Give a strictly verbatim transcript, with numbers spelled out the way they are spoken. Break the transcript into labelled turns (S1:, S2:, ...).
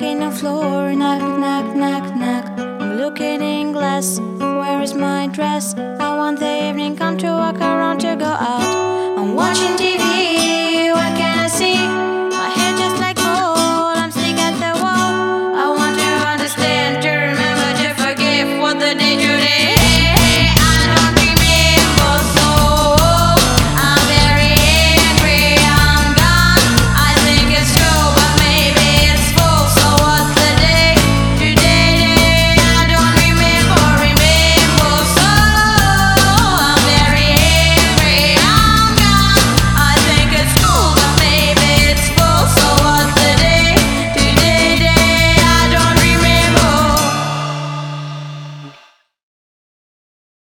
S1: walking on floor, knock, knock, knock, knock. I'm looking in glass, where is my dress? I want the evening come